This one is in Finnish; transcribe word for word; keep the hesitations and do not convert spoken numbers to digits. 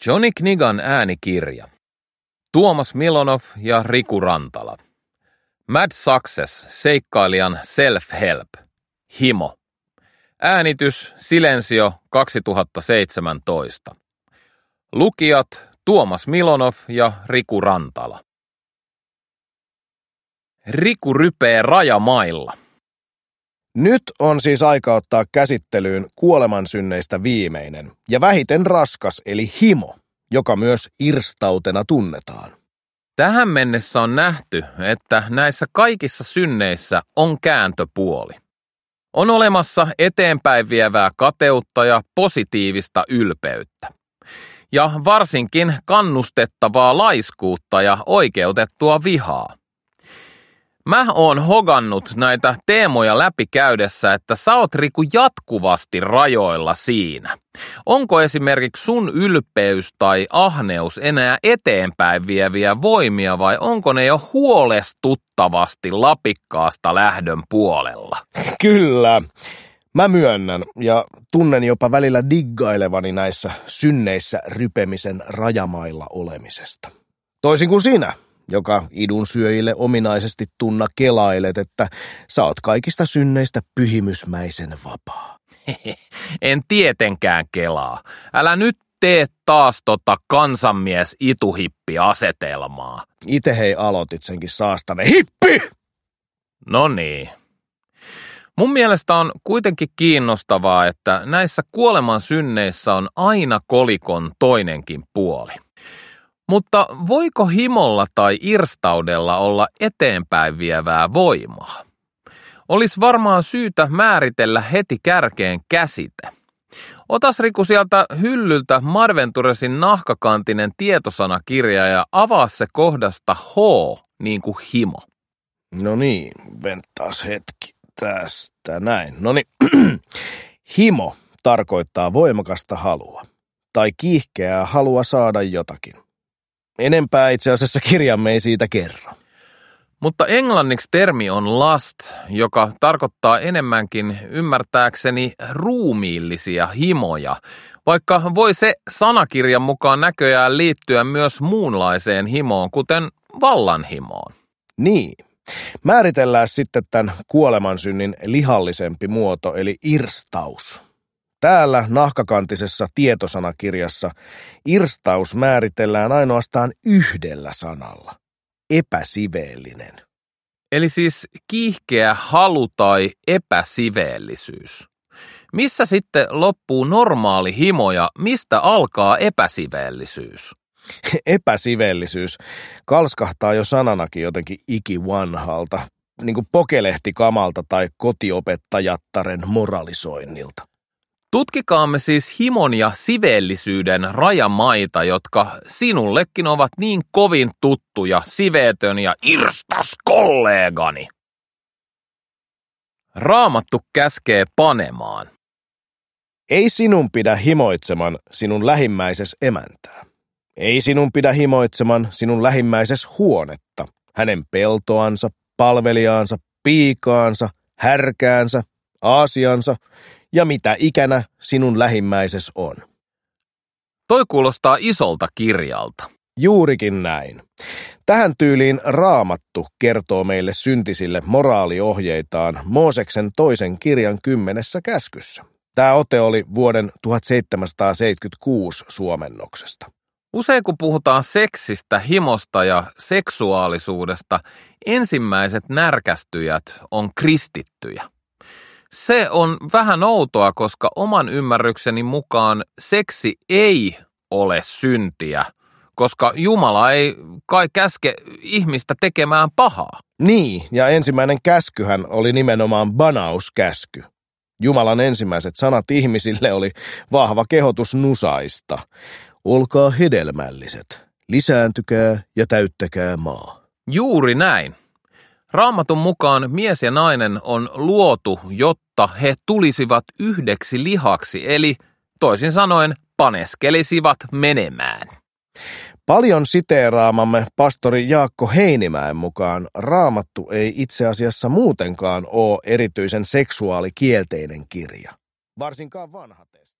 Johnny Knigan äänikirja. Tuomas Milonov ja Riku Rantala. Mad Success, seikkailijan self-help. Himo. Äänitys Silensio kaksituhattaseitsemäntoista. Lukijat Tuomas Milonov ja Riku Rantala. Riku rypee rajamailla. Nyt on siis aika ottaa käsittelyyn kuolemansynneistä viimeinen ja vähiten raskas eli himo, joka myös irstautena tunnetaan. Tähän mennessä on nähty, että näissä kaikissa synneissä on kääntöpuoli. On olemassa eteenpäin vievää kateutta ja positiivista ylpeyttä. Ja varsinkin kannustettavaa laiskuutta ja oikeutettua vihaa. Mä oon hogannut näitä teemoja läpi käydessä, että sä oot Riku jatkuvasti rajoilla siinä. Onko esimerkiksi sun ylpeys tai ahneus enää eteenpäin vieviä voimia vai onko ne jo huolestuttavasti lapikkaasta lähdön puolella? Kyllä, mä myönnän ja tunnen jopa välillä diggailevani näissä synneissä rypemisen rajamailla olemisesta. Toisin kuin sinä, joka idunsyöjille ominaisesti tunna kelailet, että sä oot kaikista synneistä pyhimysmäisen vapaa. En tietenkään kelaa. Älä nyt tee taas tota kansanmies ituhippi-asetelmaa. Ite hei aloitit senkin saastane hippi! No niin. Mun mielestä on kuitenkin kiinnostavaa, että näissä kuoleman synneissä on aina kolikon toinenkin puoli. Mutta voiko himolla tai irstaudella olla eteenpäin vievää voimaa? Olisi varmaan syytä määritellä heti kärkeen käsite. Otas Riku sieltä hyllyltä Marventuresin nahkakantinen tietosanakirja ja avaa se kohdasta H niin kuin himo. No niin, venttaas hetki tästä näin. No niin, himo tarkoittaa voimakasta halua tai kiihkeää halua saada jotakin. Enempää itse asiassa kirjamme ei siitä kerro. Mutta englanniksi termi on lust, joka tarkoittaa enemmänkin ymmärtääkseni ruumiillisia himoja, vaikka voi se sanakirjan mukaan näköjään liittyä myös muunlaiseen himoon, kuten vallanhimoon. Niin. Määritellään sitten tämän kuolemansynnin lihallisempi muoto, eli irstaus. Täällä nahkakantisessa tietosanakirjassa irstaus määritellään ainoastaan yhdellä sanalla. Epäsiveellinen. Eli siis kiihkeä halu tai epäsiveellisyys. Missä sitten loppuu normaali himo ja mistä alkaa epäsiveellisyys? Epäsiveellisyys kalskahtaa jo sananakin jotenkin ikivanhalta, niin kuin pokelehtikamalta tai kotiopettajattaren moralisoinnilta. Tutkikaamme siis himon ja siveellisyyden rajamaita, jotka sinullekin ovat niin kovin tuttuja, siveetön ja irstas kollegani. Raamattu käskee panemaan. Ei sinun pidä himoitseman sinun lähimmäises emäntää. Ei sinun pidä himoitseman sinun lähimmäises huonetta, hänen peltoansa, palvelijaansa, piikaansa, härkäänsä, aasiansa ja mitä ikänä sinun lähimmäises on. Toi kuulostaa isolta kirjalta. Juurikin näin. Tähän tyyliin Raamattu kertoo meille syntisille moraaliohjeitaan Mooseksen toisen kirjan kymmenessä käskyssä. Tämä ote oli vuoden tuhatseitsemänsataaseitsemänkymmentäkuusi suomennoksesta. Usein kun puhutaan seksistä, himosta ja seksuaalisuudesta, ensimmäiset närkästyjät on kristittyjä. Se on vähän outoa, koska oman ymmärrykseni mukaan seksi ei ole syntiä, koska Jumala ei kai käske ihmistä tekemään pahaa. Niin, ja ensimmäinen käskyhän oli nimenomaan banauskäsky. Jumalan ensimmäiset sanat ihmisille oli vahva kehotus nusaista. Olkaa hedelmälliset, lisääntykää ja täyttäkää maa. Juuri näin. Raamatun mukaan mies ja nainen on luotu, jotta he tulisivat yhdeksi lihaksi, eli toisin sanoen paneskelisivat menemään. Paljon siteeraamamme pastori Jaakko Heinimäen mukaan Raamattu ei itse asiassa muutenkaan ole erityisen seksuaalikielteinen kirja, varsinkaan vanha testamentti.